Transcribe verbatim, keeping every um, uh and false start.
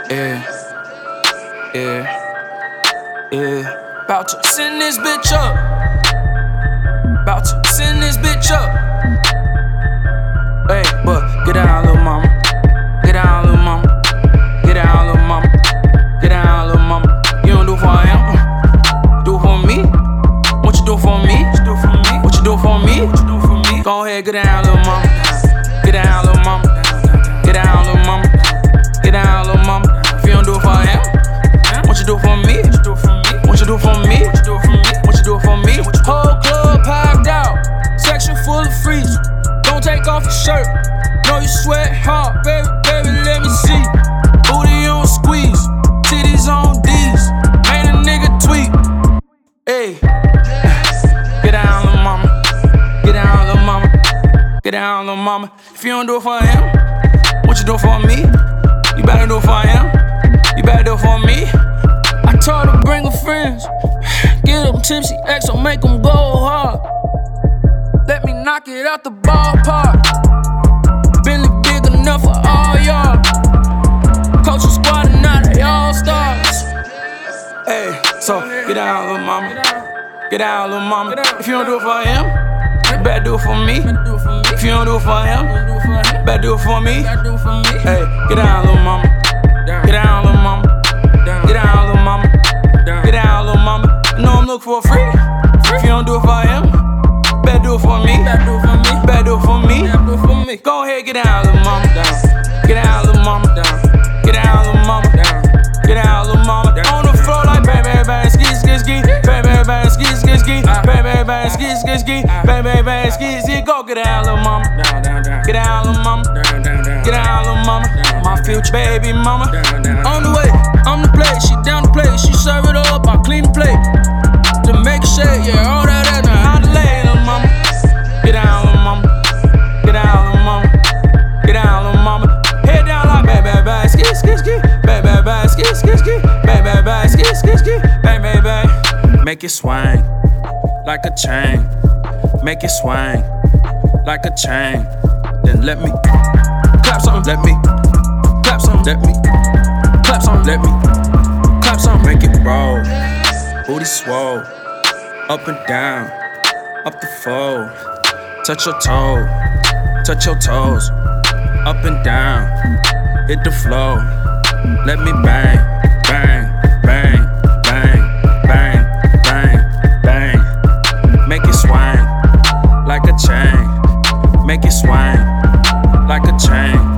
Yeah, yeah, yeah. About to send this bitch up. About to send this bitch up. Hey, but get down, little mama. Get down, little mama. Get down, little mama. Get down, little mama. You don't do for him. Do for me. What you do for me? What you do for me? What you do for me? What you do for me? Go ahead, get down, little mama. Get down, little mama. Get down, little mama. Get down, little mama. If you don't do it for him, what you do for me? What you do for me? What you do for me? What you do for me? What you do for me? Whole club packed out, section full of freeze. Don't take off your shirt. Know you sweat hard, baby, baby, let me see. Booty on squeeze, titties on D's. Ain't a nigga tweet. Hey, get down, little mama. Get down, little mama. Get down, little mama. If you don't do it for him, what you do for me? You better do it for him. You better do it for me. I told her bring her friends. Get them tipsy, X will make them go hard. Let me knock it out the ballpark. Bentley big enough for all y'all. Coach a squad and now they all stars. Hey, so get down, little mama. Get down, little mama. If you don't do it for him, you better do it for me. If you don't do it for him, better do it for me. Hey, get down, little mama. Get down, little mama. Get down, little mama. Get down, little mama. I know I'm looking for a free. If you don't do it for him, better do it for me. Better do it for me. Better do it for me. Go ahead, get down, little mama. Get down, little mama. Get down, little mama. Get down, little mama. On the floor like bang, bang, bang, ski, ski, ski. Bang, bang, bang, ski, ski, ski. Bang, bang, bang, ski, ski, ski. Bang, bang, bang, ski, ski. Go get down, little mama. Get down, little mama. Get down, little mama. My future baby mama. On the way, on the plate. She down the plate. She serve it up. I clean the plate. To make a shake, yeah, all that ass. Now how to lay, little mama. Get down, little mama. Get down, little mama. Get down, little mama. Head down like bang, bang, bang, ski, ski, ski. Bang, bang, bang, ski, ski, ski. Bang, bang, bang, ski, ski, ski. Bang, bang, bang. Make it swing like a chain. Make it swing like a chain. Then let me clap something, let me clap something, let me clap something, let me clap something. Make it roll, booty swole, up and down, up the fold. Touch your toe, touch your toes, up and down, hit the flow. Let me bang, bang, bang, bang, bang, bang, bang. Make it swing like a chain. Make it swing like a chain.